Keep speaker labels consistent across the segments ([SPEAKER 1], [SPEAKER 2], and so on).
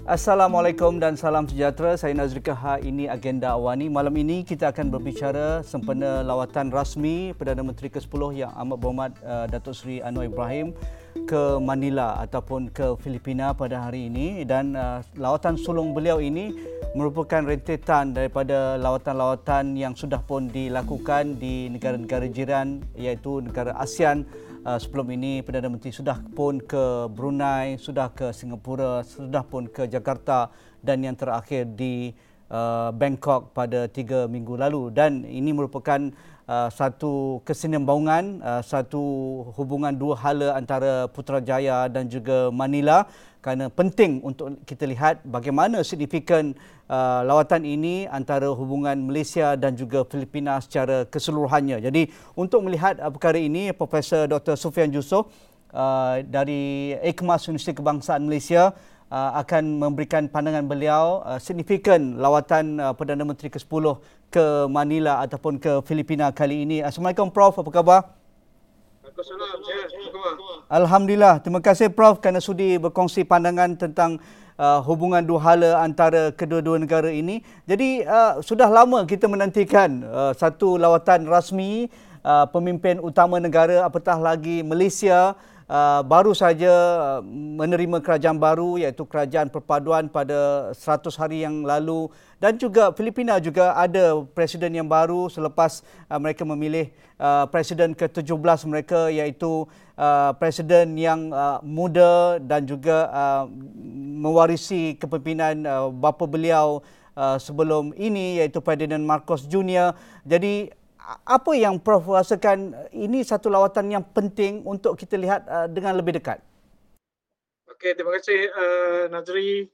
[SPEAKER 1] Assalamualaikum dan salam sejahtera. Saya Nazri Kaha. Ini Agenda Awani. Malam ini kita akan berbicara sempena lawatan rasmi Perdana Menteri ke-10 Yang Amat Berhormat Datuk Seri Anwar Ibrahim ke Manila ataupun ke Filipina pada hari ini, dan lawatan sulung beliau ini merupakan rentetan daripada lawatan-lawatan yang sudah pun dilakukan di negara-negara jiran iaitu negara ASEAN. Sebelum ini Perdana Menteri sudah pun ke Brunei, sudah ke Singapura, sudah pun ke Jakarta dan yang terakhir di Bangkok pada 3 minggu lalu, dan ini merupakan satu kesinambungan, satu hubungan dua hala antara Putrajaya dan juga Manila, kerana penting untuk kita lihat bagaimana signifikan lawatan ini antara hubungan Malaysia dan juga Filipina secara keseluruhannya. Jadi untuk melihat perkara ini, Profesor Dr. Sufian Yusof dari IKMAS Universiti Kebangsaan Malaysia akan memberikan pandangan beliau signifikan lawatan Perdana Menteri ke-10 ke Manila ataupun ke Filipina kali ini. Assalamualaikum Prof, apa khabar?
[SPEAKER 2] Waalaikumsalam, sihat. Apa khabar?
[SPEAKER 1] Alhamdulillah. Terima kasih Prof kerana sudi berkongsi pandangan tentang hubungan dua hala antara kedua-dua negara ini. Jadi sudah lama kita menantikan satu lawatan rasmi pemimpin utama negara, apatah lagi Malaysia baru saja menerima kerajaan baru iaitu kerajaan perpaduan pada 100 hari yang lalu, dan juga Filipina juga ada presiden yang baru selepas mereka memilih presiden ke-17 mereka, iaitu presiden yang muda dan juga mewarisi kepimpinan bapa beliau sebelum ini iaitu Ferdinand Marcos Jr. Jadi apa yang Prof rasakan ini satu lawatan yang penting untuk kita lihat dengan lebih dekat?
[SPEAKER 2] Okey, terima kasih Nazri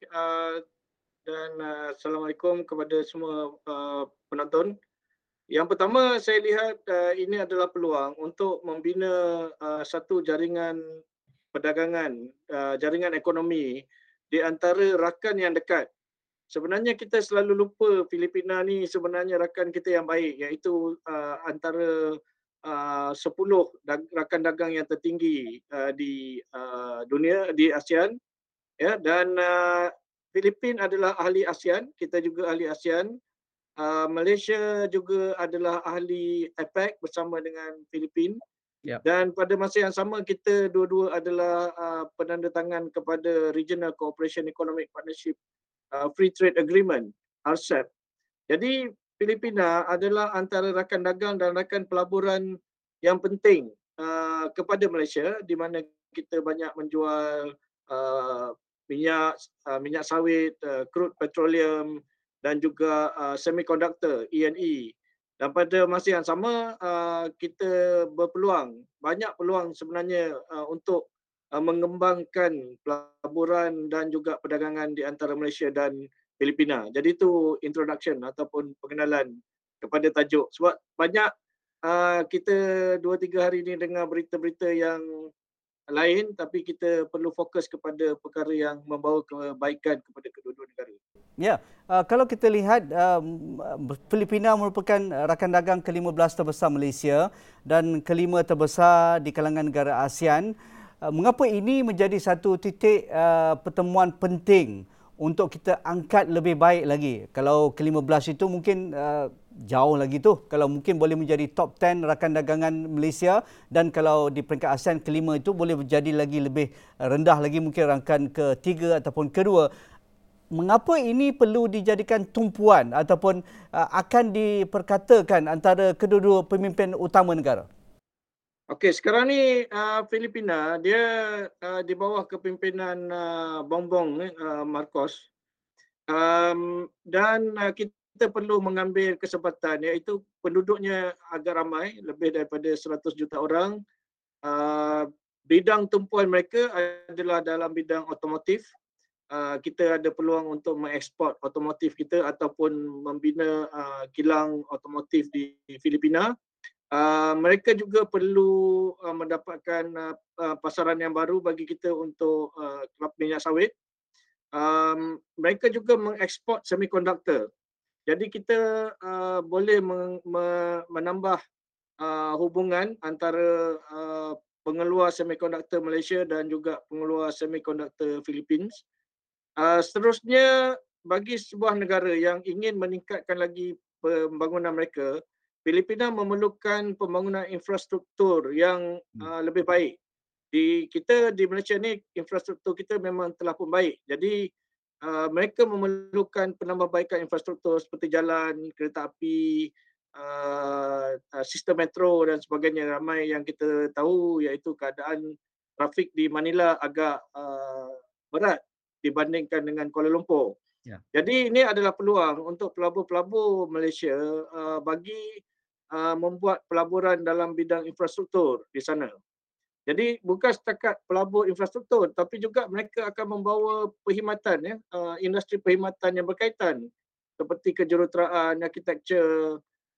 [SPEAKER 2] dan Assalamualaikum kepada semua penonton. Yang pertama, saya lihat ini adalah peluang untuk membina satu jaringan perdagangan, jaringan ekonomi di antara rakan yang dekat. Sebenarnya kita selalu lupa Filipina ni sebenarnya rakan kita yang baik, iaitu antara 10 rakan dagang yang tertinggi di dunia, di ASEAN, ya. Dan Filipin adalah ahli ASEAN, kita juga ahli ASEAN. Malaysia juga adalah ahli APEC bersama dengan Filipin.
[SPEAKER 1] Yep.
[SPEAKER 2] Dan pada masa yang sama kita dua-dua adalah penandatangan kepada Regional Cooperation Economic Partnership Free Trade Agreement, RCEP. Jadi Filipina adalah antara rakan dagang dan rakan pelaburan yang penting kepada Malaysia, di mana kita banyak menjual minyak sawit, crude petroleum dan juga semiconductor (E&E). Dan pada masa yang sama kita berpeluang, banyak peluang sebenarnya untuk mengembangkan pelaburan dan juga perdagangan di antara Malaysia dan Filipina. Jadi itu introduction ataupun pengenalan kepada tajuk. Sebab banyak kita 2-3 hari ini dengar berita-berita yang lain, tapi kita perlu fokus kepada perkara yang membawa kebaikan kepada kedua-dua negara.
[SPEAKER 1] Ya, kalau kita lihat Filipina merupakan rakan dagang ke-15 terbesar Malaysia dan kelima terbesar di kalangan negara ASEAN. Mengapa ini menjadi satu titik pertemuan penting untuk kita angkat lebih baik lagi? Kalau ke-15 itu mungkin jauh lagi tu. Kalau mungkin boleh menjadi top 10 rakan dagangan Malaysia, dan kalau di peringkat ASEAN kelima itu boleh menjadi lagi lebih rendah lagi, mungkin rakan ke-3 ataupun kedua. Mengapa ini perlu dijadikan tumpuan ataupun akan diperkatakan antara kedua-dua pemimpin utama negara?
[SPEAKER 2] Okey, sekarang ni Filipina dia di bawah kepimpinan Bongbong Marcos, dan kita perlu mengambil kesempatan, iaitu penduduknya agak ramai, lebih daripada 100 juta orang. Bidang tumpuan mereka adalah dalam bidang otomotif. Kita ada peluang untuk mengeksport otomotif kita ataupun membina kilang otomotif di Filipina. Mereka juga perlu mendapatkan pasaran yang baru bagi kita untuk minyak sawit. Mereka juga mengeksport semiconductor. Jadi kita boleh menambah hubungan antara pengeluar semiconductor Malaysia dan juga pengeluar semiconductor Philippines. Seterusnya, bagi sebuah negara yang ingin meningkatkan lagi pembangunan mereka, Filipina memerlukan pembangunan infrastruktur yang lebih baik. Kita di Malaysia ni infrastruktur kita memang telah pun baik. Jadi mereka memerlukan penambahbaikan infrastruktur seperti jalan, kereta api, sistem metro dan sebagainya. Ramai yang kita tahu iaitu keadaan trafik di Manila agak berat dibandingkan dengan Kuala Lumpur.
[SPEAKER 1] Ya.
[SPEAKER 2] Jadi ini adalah peluang untuk pelabur-pelabur Malaysia bagi membuat pelaburan dalam bidang infrastruktur di sana. Jadi bukan setakat pelabur infrastruktur, tapi juga mereka akan membawa perkhidmatan, ya, industri perkhidmatan yang berkaitan seperti kejuruteraan, arkitektur,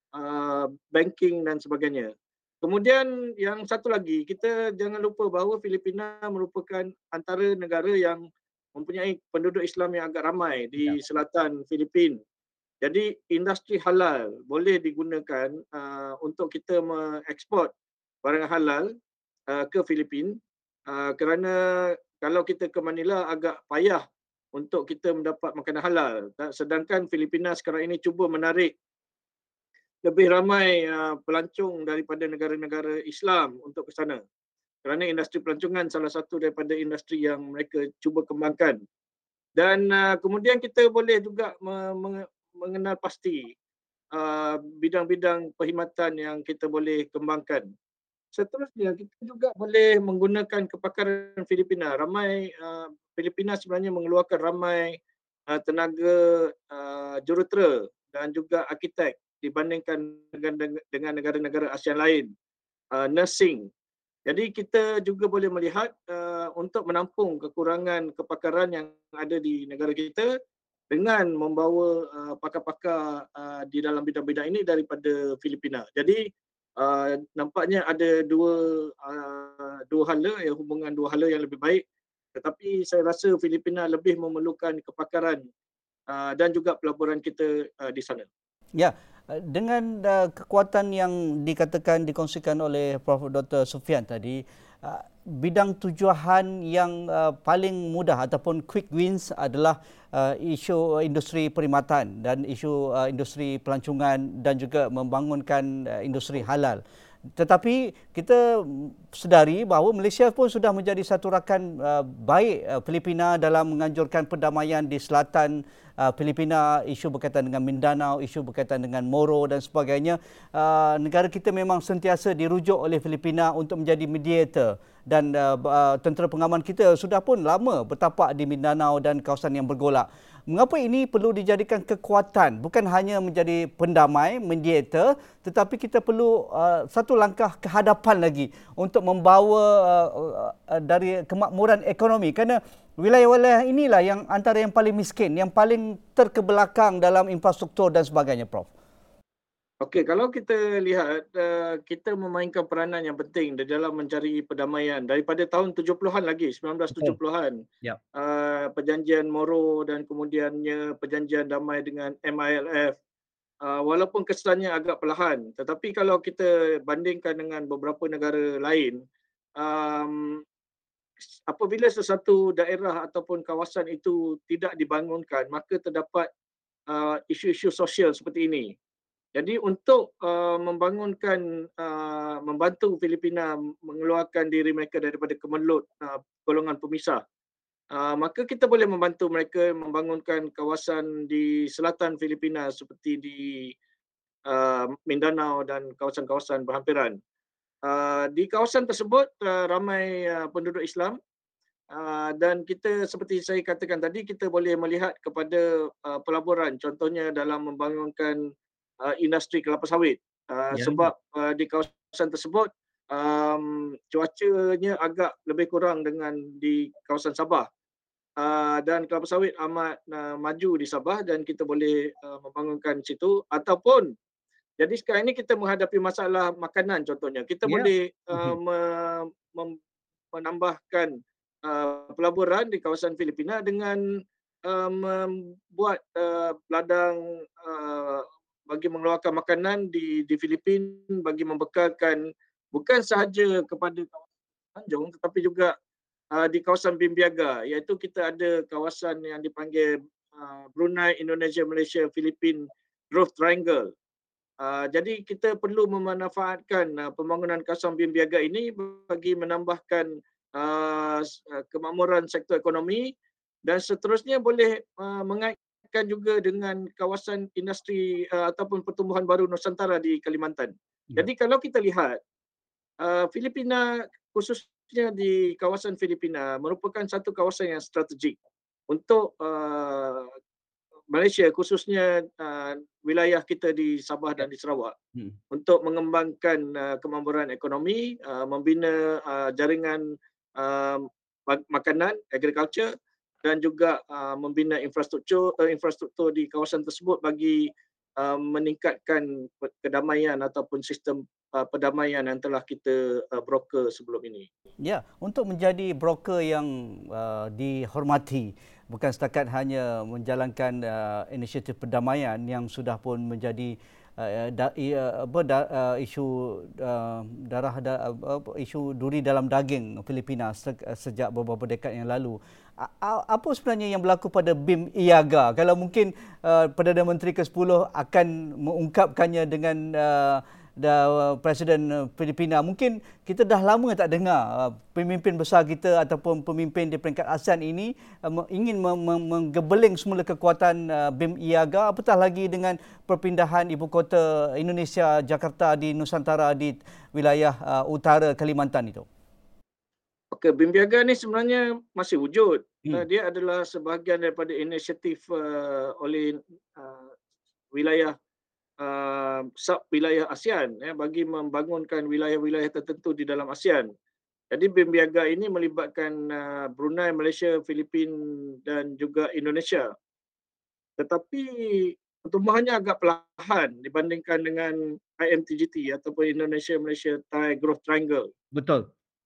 [SPEAKER 2] banking dan sebagainya. Kemudian yang satu lagi, kita jangan lupa bahawa Filipina merupakan antara negara yang mempunyai penduduk Islam yang agak ramai
[SPEAKER 1] Ya.
[SPEAKER 2] di selatan Filipina. Jadi industri halal boleh digunakan untuk kita mengeksport barang halal ke Filipina, kerana kalau kita ke Manila agak payah untuk kita mendapat makanan halal. Sedangkan Filipina sekarang ini cuba menarik lebih ramai pelancong daripada negara-negara Islam untuk ke sana. Kerana industri pelancongan salah satu daripada industri yang mereka cuba kembangkan. Dan kemudian kita boleh juga mengenal pasti bidang-bidang perkhidmatan yang kita boleh kembangkan. Seterusnya, kita juga boleh menggunakan kepakaran Filipina. Ramai Filipina sebenarnya mengeluarkan ramai tenaga jurutera dan juga arkitek dibandingkan dengan negara-negara ASEAN lain. Nursing. Jadi kita juga boleh melihat untuk menampung kekurangan kepakaran yang ada di negara kita dengan membawa pakar-pakar di dalam bidang-bidang ini daripada Filipina. Jadi nampaknya ada dua hala, hubungan dua hala yang lebih baik. Tetapi saya rasa Filipina lebih memerlukan kepakaran dan juga pelaburan kita di sana.
[SPEAKER 1] Ya, dengan kekuatan yang dikongsikan oleh Prof. Dr. Sufian tadi, bidang tujuan yang paling mudah ataupun quick wins adalah isu industri perkhidmatan dan isu industri pelancongan dan juga membangunkan industri halal. Tetapi kita sedari bahawa Malaysia pun sudah menjadi satu rakan baik Filipina dalam menganjurkan perdamaian di selatan Filipina, isu berkaitan dengan Mindanao, isu berkaitan dengan Moro dan sebagainya. Negara kita memang sentiasa dirujuk oleh Filipina untuk menjadi mediator dan tentera pengaman kita sudah pun lama bertapak di Mindanao dan kawasan yang bergolak. Mengapa ini perlu dijadikan kekuatan, bukan hanya menjadi pendamai, mediator, tetapi kita perlu satu langkah ke hadapan lagi untuk membawa dari kemakmuran ekonomi, kerana wilayah-wilayah inilah yang antara yang paling miskin, yang paling terkebelakang dalam infrastruktur dan sebagainya, Prof.
[SPEAKER 2] Okey, kalau kita lihat kita memainkan peranan yang penting di dalam mencari perdamaian daripada tahun 70-an lagi,
[SPEAKER 1] Betul.
[SPEAKER 2] 1970-an.
[SPEAKER 1] Ya.
[SPEAKER 2] Perjanjian Moro dan kemudiannya perjanjian damai dengan MILF. Walaupun kesannya agak perlahan, tetapi kalau kita bandingkan dengan beberapa negara lain, um, apabila sesuatu daerah ataupun kawasan itu tidak dibangunkan, maka terdapat isu-isu sosial seperti ini. Jadi untuk membantu Filipina mengeluarkan diri mereka daripada kemelut golongan pemisah, maka kita boleh membantu mereka membangunkan kawasan di selatan Filipina seperti di Mindanao dan kawasan-kawasan berhampiran. Di kawasan tersebut ramai penduduk Islam, dan kita seperti saya katakan tadi, kita boleh melihat kepada pelaburan, contohnya dalam membangunkan industri kelapa sawit.
[SPEAKER 1] Ya.
[SPEAKER 2] Sebab di kawasan tersebut cuacanya agak lebih kurang dengan di kawasan Sabah. Dan kelapa sawit amat maju di Sabah dan kita boleh membangunkan situ. Ataupun jadi sekarang ini kita menghadapi masalah makanan contohnya. Kita
[SPEAKER 1] Ya.
[SPEAKER 2] boleh menambahkan pelaburan di kawasan Filipina dengan membuat ladang bagi mengeluarkan makanan di Filipina, bagi membekalkan bukan sahaja kepada kawasan Tanjung tetapi juga di kawasan Bimbiaga, iaitu kita ada kawasan yang dipanggil Brunei, Indonesia, Malaysia, Filipin Growth Triangle. Jadi kita perlu memanfaatkan pembangunan kawasan Bimbiaga ini bagi menambahkan kemakmuran sektor ekonomi dan seterusnya boleh mengaitkan juga dengan kawasan industri ataupun pertumbuhan baru Nusantara di Kalimantan.
[SPEAKER 1] Ya.
[SPEAKER 2] Jadi kalau kita lihat Filipina, khususnya di kawasan Filipina merupakan satu kawasan yang strategik untuk Malaysia, khususnya wilayah kita di Sabah
[SPEAKER 1] Ya.
[SPEAKER 2] dan di Sarawak,
[SPEAKER 1] Hmm.
[SPEAKER 2] untuk mengembangkan kemakmuran ekonomi, membina jaringan makanan, agriculture, dan juga membina infrastruktur di kawasan tersebut bagi meningkatkan kedamaian ataupun sistem perdamaian yang telah kita broker sebelum ini.
[SPEAKER 1] Ya, untuk menjadi broker yang dihormati, bukan setakat hanya menjalankan inisiatif perdamaian yang sudah pun menjadi isu isu duri dalam daging Filipina sejak beberapa dekad yang lalu. Apa sebenarnya yang berlaku pada BIM IAGA? Kalau mungkin Perdana Menteri ke-10 akan mengungkapkannya dengan Presiden Filipina. Mungkin kita dah lama tak dengar pemimpin besar kita ataupun pemimpin di peringkat ASEAN ini ingin menggebeling semula kekuatan BIM IAGA, apatah lagi dengan perpindahan ibu kota Indonesia, Jakarta di Nusantara di wilayah utara Kalimantan itu.
[SPEAKER 2] Okey, Bimbiaga ni sebenarnya masih wujud. Dia adalah sebahagian daripada inisiatif oleh wilayah sub-wilayah ASEAN bagi membangunkan wilayah-wilayah tertentu di dalam ASEAN. Jadi Bimbiaga ini melibatkan Brunei, Malaysia, Filipin dan juga Indonesia. Tetapi pertumbuhannya agak perlahan dibandingkan dengan IMTGT ataupun Indonesia Malaysia Thai Growth Triangle.
[SPEAKER 1] Betul.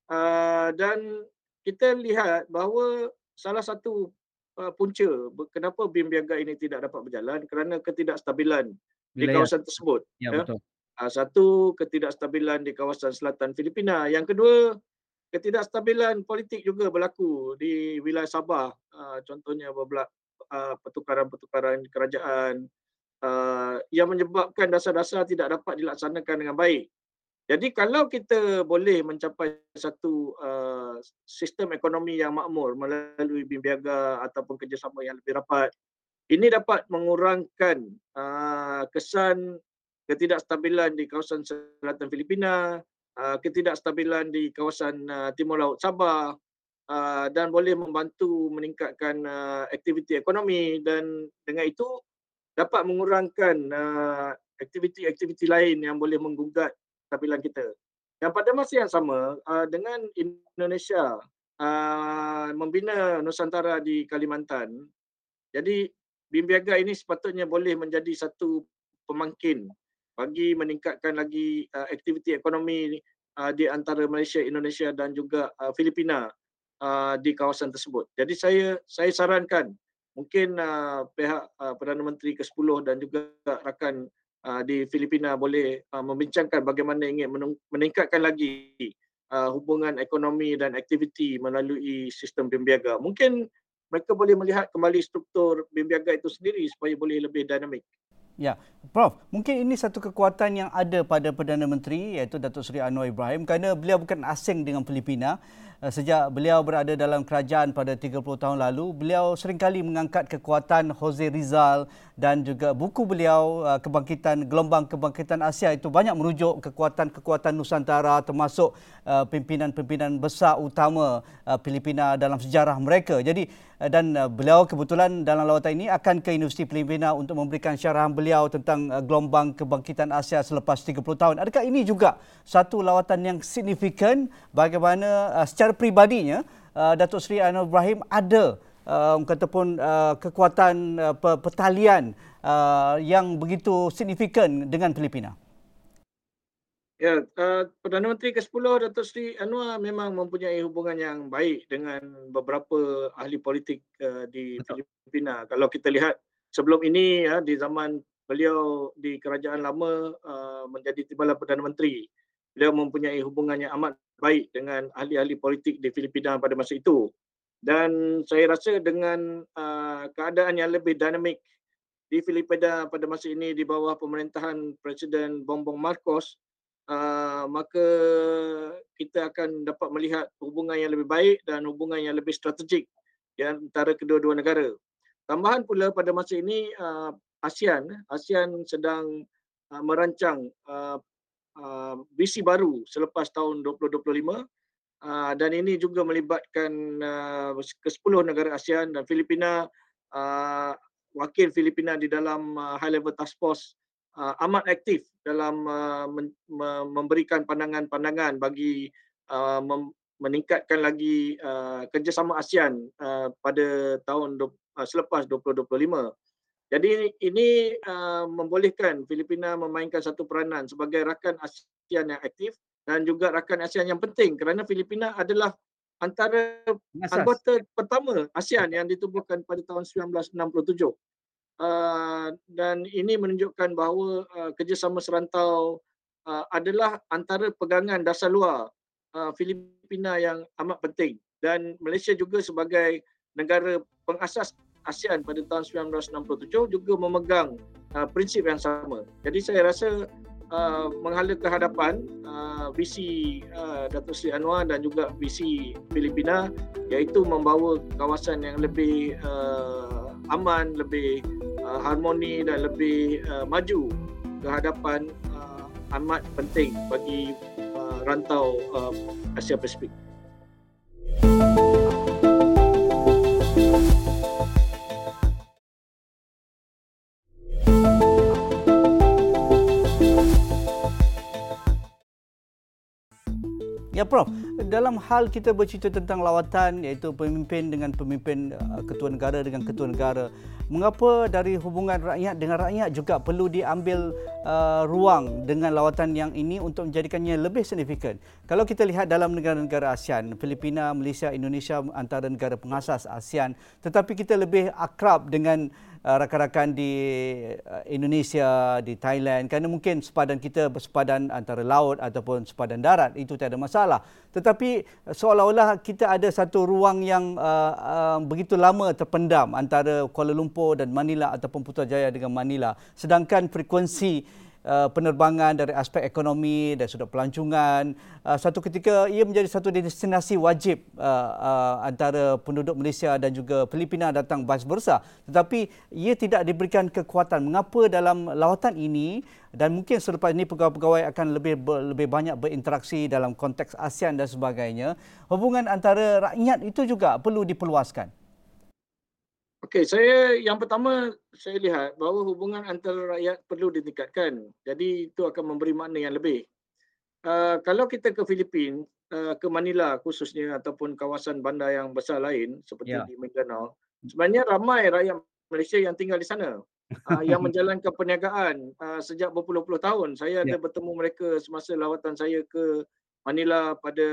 [SPEAKER 2] Dan kita lihat bahawa salah satu punca kenapa Bimbiaga ini tidak dapat berjalan kerana ketidakstabilan di
[SPEAKER 1] Wilayah.
[SPEAKER 2] kawasan tersebut.
[SPEAKER 1] Ya,
[SPEAKER 2] Ya.
[SPEAKER 1] betul.
[SPEAKER 2] Satu, ketidakstabilan di kawasan selatan Filipina. Yang kedua, ketidakstabilan politik juga berlaku di wilayah Sabah. Contohnya pertukaran-pertukaran kerajaan yang menyebabkan dasar-dasar tidak dapat dilaksanakan dengan baik. Jadi kalau kita boleh mencapai satu sistem ekonomi yang makmur melalui Bimbiaga ataupun kerjasama yang lebih rapat, ini dapat mengurangkan kesan ketidakstabilan di kawasan selatan Filipina, ketidakstabilan di kawasan Timur Laut Sabah, dan boleh membantu meningkatkan aktiviti ekonomi dan dengan itu dapat mengurangkan aktiviti-aktiviti lain yang boleh menggugat kestabilan kita. Dan pada masa yang sama, dengan Indonesia membina Nusantara di Kalimantan, jadi Bimbiaga ini sepatutnya boleh menjadi satu pemangkin bagi meningkatkan lagi aktiviti ekonomi di antara Malaysia, Indonesia dan juga Filipina di kawasan tersebut. Jadi saya sarankan mungkin pihak Perdana Menteri ke-10 dan juga rakan di Filipina boleh membincangkan bagaimana ingin meningkatkan lagi hubungan ekonomi dan aktiviti melalui sistem Bimbiaga. Mungkin mereka boleh melihat kembali struktur Bimbiaga itu sendiri supaya boleh lebih dinamik.
[SPEAKER 1] Ya, Prof, mungkin ini satu kekuatan yang ada pada Perdana Menteri iaitu Datuk Seri Anwar Ibrahim kerana beliau bukan asing dengan Filipina. Sejak beliau berada dalam kerajaan pada 30 tahun lalu, beliau seringkali mengangkat kekuatan Jose Rizal dan juga buku beliau Gelombang Kebangkitan Asia itu banyak merujuk kekuatan-kekuatan Nusantara termasuk pimpinan-pimpinan besar utama Filipina dalam sejarah mereka. Jadi dan beliau kebetulan dalam lawatan ini akan ke Universiti Filipina untuk memberikan syarahan beliau tentang Gelombang Kebangkitan Asia selepas 30 tahun. Adakah ini juga satu lawatan yang signifikan bagaimana secara peribadinya Datuk Seri Anwar Ibrahim ada kataupun kekuatan pertalian yang begitu signifikan dengan Filipina?
[SPEAKER 2] Ya, Perdana Menteri ke-10 Datuk Seri Anwar memang mempunyai hubungan yang baik dengan beberapa ahli politik di
[SPEAKER 1] Betul.
[SPEAKER 2] Filipina. Kalau kita lihat sebelum ini di zaman beliau di kerajaan lama menjadi Timbalan Perdana Menteri, beliau mempunyai hubungan yang amat baik dengan ahli-ahli politik di Filipina pada masa itu. Dan saya rasa dengan keadaan yang lebih dinamik di Filipina pada masa ini di bawah pemerintahan Presiden Bongbong Marcos, maka kita akan dapat melihat hubungan yang lebih baik dan hubungan yang lebih strategik di antara kedua-dua negara. Tambahan pula pada masa ini ASEAN sedang merancang visi baru selepas tahun 2025, dan ini juga melibatkan ke-10 negara ASEAN dan Filipina. Wakil Filipina di dalam High Level Task Force amat aktif dalam memberikan pandangan-pandangan bagi meningkatkan lagi kerjasama ASEAN pada tahun selepas 2025. Jadi ini membolehkan Filipina memainkan satu peranan sebagai rakan ASEAN yang aktif dan juga rakan ASEAN yang penting, kerana Filipina adalah antara
[SPEAKER 1] Asas.
[SPEAKER 2] anggota pertama ASEAN yang ditubuhkan pada tahun 1967. Dan ini menunjukkan bahawa kerjasama serantau adalah antara pegangan dasar luar Filipina yang amat penting, dan Malaysia juga sebagai negara pengasas ASEAN pada tahun 1967 juga memegang prinsip yang sama. Jadi saya rasa menghala ke hadapan visi Datuk Seri Anwar dan juga visi Filipina, iaitu membawa kawasan yang lebih aman, lebih harmoni dan lebih maju ke hadapan, amat penting bagi rantau Asia Pasifik.
[SPEAKER 1] Ya Prof, dalam hal kita bercerita tentang lawatan iaitu pemimpin dengan pemimpin, ketua negara dengan ketua negara, mengapa dari hubungan rakyat dengan rakyat juga perlu diambil ruang dengan lawatan yang ini untuk menjadikannya lebih signifikan? Kalau kita lihat dalam negara-negara ASEAN, Filipina, Malaysia, Indonesia antara negara pengasas ASEAN, tetapi kita lebih akrab dengan rakan-rakan di Indonesia, di Thailand, kerana mungkin sepadan kita bersepadan antara laut ataupun sepadan darat, itu tiada masalah. Tetapi seolah-olah kita ada satu ruang yang begitu lama terpendam antara Kuala Lumpur dan Manila ataupun Putrajaya dengan Manila, sedangkan frekuensi penerbangan dari aspek ekonomi dan sudut pelancongan, satu ketika ia menjadi satu destinasi wajib antara penduduk Malaysia dan juga Filipina datang vice versa. Tetapi ia tidak diberikan kekuatan. Mengapa dalam lawatan ini, dan mungkin selepas ini pegawai-pegawai akan lebih banyak berinteraksi dalam konteks ASEAN dan sebagainya, hubungan antara rakyat itu juga perlu diperluaskan?
[SPEAKER 2] Okey, yang pertama saya lihat bahawa hubungan antara rakyat perlu ditingkatkan. Jadi itu akan memberi makna yang lebih. Kalau kita ke Filipina, ke Manila khususnya ataupun kawasan bandar yang besar lain seperti
[SPEAKER 1] Ya.
[SPEAKER 2] di Mindanao, sebenarnya ramai rakyat Malaysia yang tinggal di sana, yang menjalankan perniagaan sejak berpuluh-puluh tahun. Saya ada
[SPEAKER 1] Ya.
[SPEAKER 2] bertemu mereka semasa lawatan saya ke Manila pada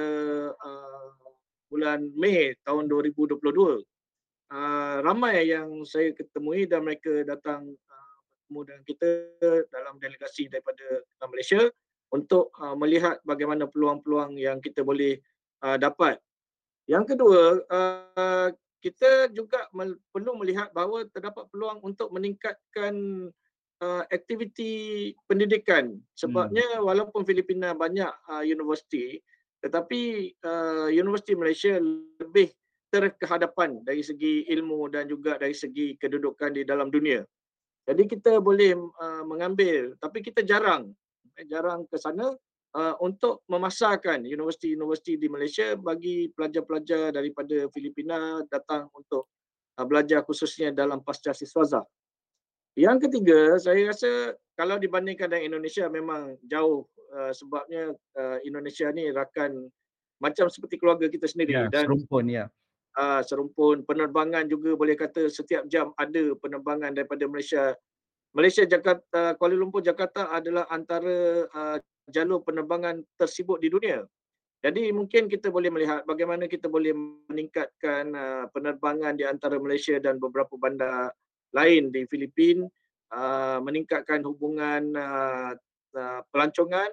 [SPEAKER 2] bulan Mei tahun 2022. Ramai yang saya ketemui dan mereka datang bertemu dengan kita dalam delegasi daripada Malaysia untuk melihat bagaimana peluang-peluang yang kita boleh dapat. Yang kedua, kita juga perlu melihat bahawa terdapat peluang untuk meningkatkan aktiviti pendidikan. Sebabnya walaupun Filipina banyak universiti, tetapi universiti Malaysia lebih terkehadapan dari segi ilmu dan juga dari segi kedudukan di dalam dunia. Jadi kita boleh mengambil, tapi kita jarang ke sana untuk memasarkan universiti-universiti di Malaysia bagi pelajar-pelajar daripada Filipina datang untuk belajar khususnya dalam pasca siswaza. Yang ketiga, saya rasa kalau dibandingkan dengan Indonesia memang jauh, sebabnya Indonesia ni rakan macam seperti keluarga kita sendiri,
[SPEAKER 1] Ya,
[SPEAKER 2] dan
[SPEAKER 1] serumpun ya.
[SPEAKER 2] serumpun. Penerbangan juga boleh kata setiap jam ada penerbangan daripada Malaysia. Jakarta, Kuala Lumpur, Jakarta adalah antara jalur penerbangan tersibuk di dunia. Jadi mungkin kita boleh melihat bagaimana kita boleh meningkatkan penerbangan di antara Malaysia dan beberapa bandar lain di Filipina, meningkatkan hubungan pelancongan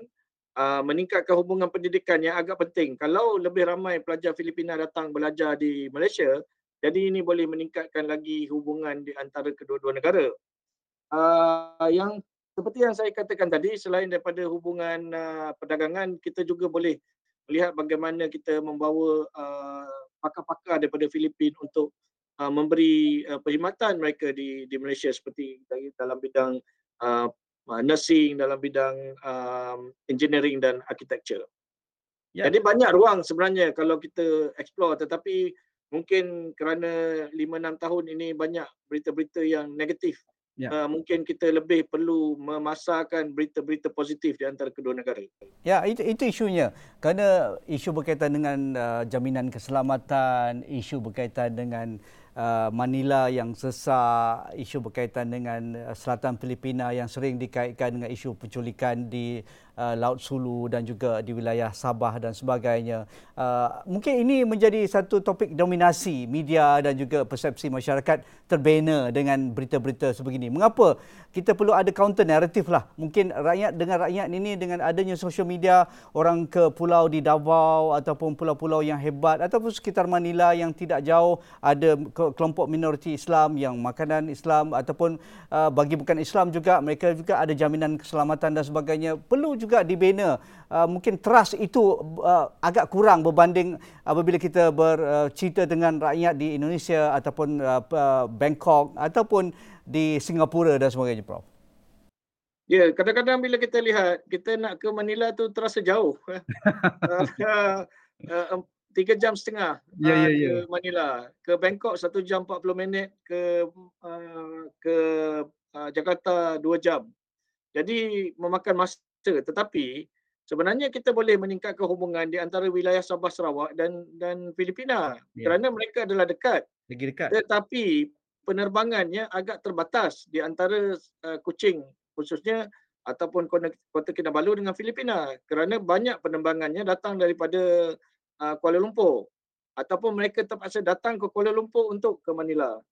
[SPEAKER 2] meningkatkan hubungan pendidikan yang agak penting. Kalau lebih ramai pelajar Filipina datang belajar di Malaysia, jadi ini boleh meningkatkan lagi hubungan di antara kedua-dua negara. Yang seperti yang saya katakan tadi, selain daripada hubungan perdagangan, kita juga boleh melihat bagaimana kita membawa pakar-pakar daripada Filipin untuk memberi perkhidmatan mereka di Malaysia, seperti dalam bidang uh, nursing, dalam bidang engineering dan architecture.
[SPEAKER 1] Ya,
[SPEAKER 2] Jadi banyak ruang sebenarnya kalau kita explore, tetapi mungkin kerana 5-6 tahun ini banyak berita-berita yang negatif.
[SPEAKER 1] ya.
[SPEAKER 2] Mungkin kita lebih perlu memasarkan berita-berita positif di antara kedua negara.
[SPEAKER 1] Ya, itu isunya. Kerana isu berkaitan dengan jaminan keselamatan, isu berkaitan dengan Manila yang sesak, isu berkaitan dengan selatan Filipina yang sering dikaitkan dengan isu penculikan di Laut Sulu dan juga di wilayah Sabah dan sebagainya. Mungkin ini menjadi satu topik dominasi media dan juga persepsi masyarakat terbina dengan berita-berita sebegini. Mengapa kita perlu ada counter narrative lah? Mungkin rakyat dengan rakyat ini dengan adanya social media, orang ke pulau di Davao ataupun pulau-pulau yang hebat ataupun sekitar Manila yang tidak jauh ada kelompok minoriti Islam yang makanan Islam ataupun bagi bukan Islam juga, mereka juga ada jaminan keselamatan dan sebagainya. Perlu juga dibina. Mungkin trust itu agak kurang berbanding apabila kita bercerita dengan rakyat di Indonesia ataupun Bangkok ataupun di Singapura dan sebagainya, Prof.
[SPEAKER 2] Ya, kadang-kadang bila kita lihat, kita nak ke Manila tu terasa jauh. 3 jam setengah
[SPEAKER 1] Ya, ya, ya.
[SPEAKER 2] ke Manila. Ke Bangkok 1 jam 40 minit, ke Jakarta 2 jam. Jadi memakan masa, tetapi sebenarnya kita boleh meningkatkan hubungan di antara wilayah Sabah Sarawak dan Filipina
[SPEAKER 1] Ya,
[SPEAKER 2] kerana mereka adalah dekat.
[SPEAKER 1] lagi dekat.
[SPEAKER 2] Tetapi penerbangannya agak terbatas di antara Kuching khususnya ataupun Kota Kinabalu dengan Filipina kerana banyak penerbangannya datang daripada Kuala Lumpur ataupun mereka terpaksa datang ke Kuala Lumpur untuk ke Manila.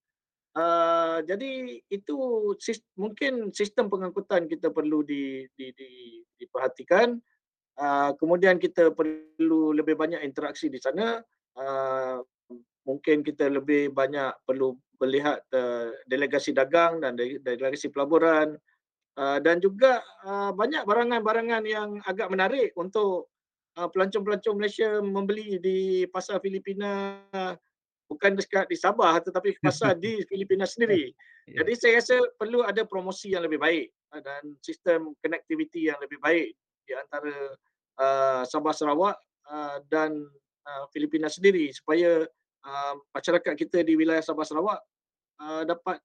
[SPEAKER 2] Jadi itu mungkin sistem pengangkutan kita perlu diperhatikan. Kemudian kita perlu lebih banyak interaksi di sana. Uh, Mungkin kita lebih banyak perlu melihat delegasi dagang dan delegasi pelaburan, dan juga banyak barangan-barangan yang agak menarik untuk pelancong-pelancong Malaysia membeli di pasar Filipina, bukan dekat di Sabah tetapi pasar di Filipina sendiri.
[SPEAKER 1] Ya.
[SPEAKER 2] Jadi saya rasa perlu ada promosi yang lebih baik dan sistem connectivity yang lebih baik di antara Sabah Sarawak dan Filipina sendiri supaya masyarakat kita di wilayah Sabah Sarawak dapat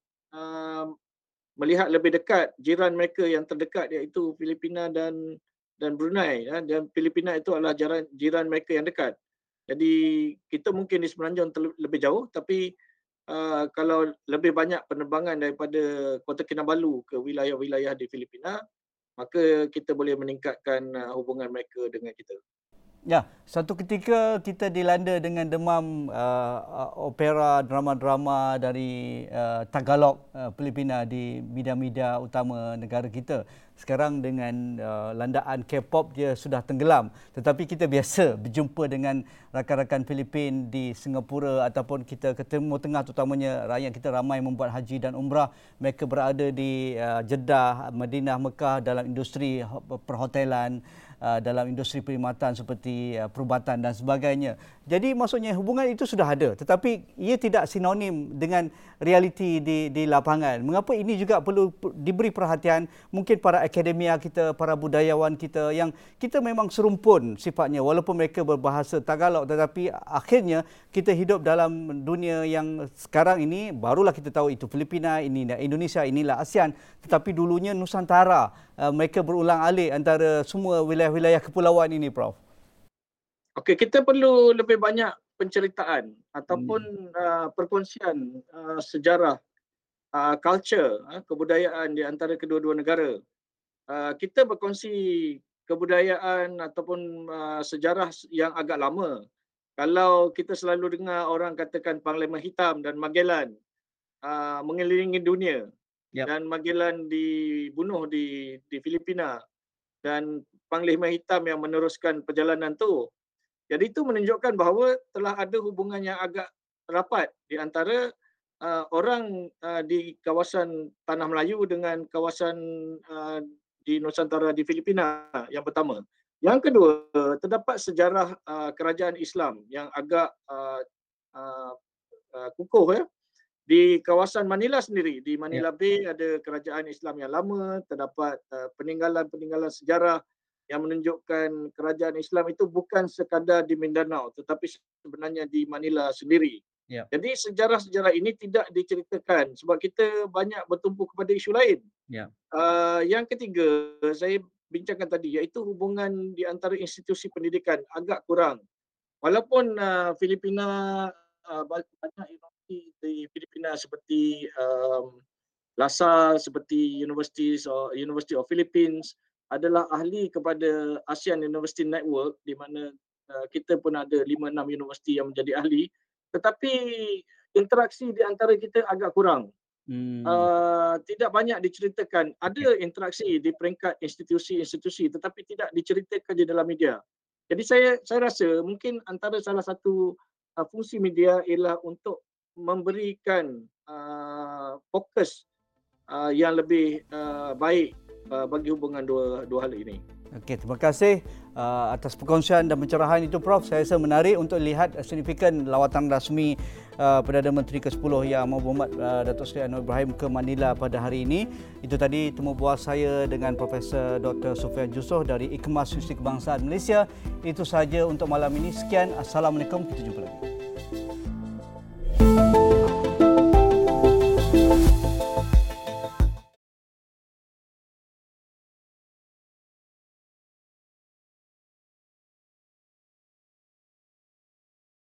[SPEAKER 2] melihat lebih dekat jiran mereka yang terdekat, iaitu Filipina dan Brunei. Dan Filipina itu adalah jiran mereka yang dekat. Jadi kita mungkin di Semenanjung lebih jauh, tapi kalau lebih banyak penerbangan daripada Kota Kinabalu ke wilayah-wilayah di Filipina, maka kita boleh meningkatkan hubungan mereka dengan kita.
[SPEAKER 1] Ya, satu ketika kita dilanda dengan demam opera, drama-drama dari Tagalog, Filipina di media-media utama negara kita. Sekarang dengan landaan K-pop dia sudah tenggelam. Tetapi kita biasa berjumpa dengan rakan-rakan Filipin di Singapura ataupun kita ke Timur Tengah, terutamanya rakyat kita ramai membuat haji dan umrah. Mereka berada di Jeddah, Madinah, Mekah dalam industri perhotelan, dalam industri perkhidmatan seperti perubatan dan sebagainya. Jadi maksudnya hubungan itu sudah ada, tetapi ia tidak sinonim dengan realiti di lapangan. Mengapa ini juga perlu diberi perhatian mungkin para akademia kita, para budayawan kita yang kita memang serumpun sifatnya walaupun mereka berbahasa Tagalog, tetapi akhirnya kita hidup dalam dunia yang sekarang ini barulah kita tahu itu Filipina, ini Indonesia, inilah ASEAN, tetapi dulunya Nusantara. Mereka berulang-alik antara semua wilayah-wilayah kepulauan ini, Prof.
[SPEAKER 2] Okey, kita perlu lebih banyak penceritaan ataupun perkongsian sejarah, culture, kebudayaan di antara kedua-dua negara. Kita berkongsi kebudayaan ataupun sejarah yang agak lama. Kalau kita selalu dengar orang katakan Panglima Hitam dan Magellan mengelilingi dunia,
[SPEAKER 1] Yap.
[SPEAKER 2] dan Magellan dibunuh di Filipina, dan Panglima Hitam yang meneruskan perjalanan tu. Jadi itu menunjukkan bahawa telah ada hubungan yang agak rapat di antara orang di kawasan Tanah Melayu dengan kawasan di Nusantara di Filipina yang pertama. Yang kedua, terdapat sejarah kerajaan Islam yang agak uh, kukuh ya. Di kawasan Manila sendiri, di Manila Bay ada kerajaan Islam yang lama, terdapat peninggalan-peninggalan sejarah yang menunjukkan kerajaan Islam itu bukan sekadar di Mindanao tetapi sebenarnya di Manila sendiri. Jadi sejarah-sejarah ini tidak diceritakan sebab kita banyak bertumpu kepada isu lain. Yang ketiga, saya bincangkan tadi iaitu hubungan di antara institusi pendidikan agak kurang. Walaupun Filipina banyak universiti di Filipina seperti LASALLE, seperti University of Philippines adalah ahli kepada ASEAN University Network di mana kita pun ada 5-6 universiti yang menjadi ahli, tetapi interaksi di antara kita agak kurang. Tidak banyak diceritakan. Ada interaksi di peringkat institusi-institusi tetapi tidak diceritakan di dalam media. Jadi saya rasa mungkin antara salah satu fungsi media ialah untuk memberikan fokus yang lebih baik bagi hubungan dua hal ini.
[SPEAKER 1] Okey, terima kasih atas perkongsian dan pencerahan itu Prof. Saya rasa menarik untuk lihat signifikan lawatan rasmi Perdana Menteri ke-10 Yang Amat Berhormat Datuk Seri Anwar Ibrahim ke Manila pada hari ini. Itu tadi temu bual saya dengan Profesor Dr. Sufian Jussoh dari IKMAS Universiti Kebangsaan Malaysia. Itu sahaja untuk malam ini. Sekian, Assalamualaikum, kita jumpa lagi.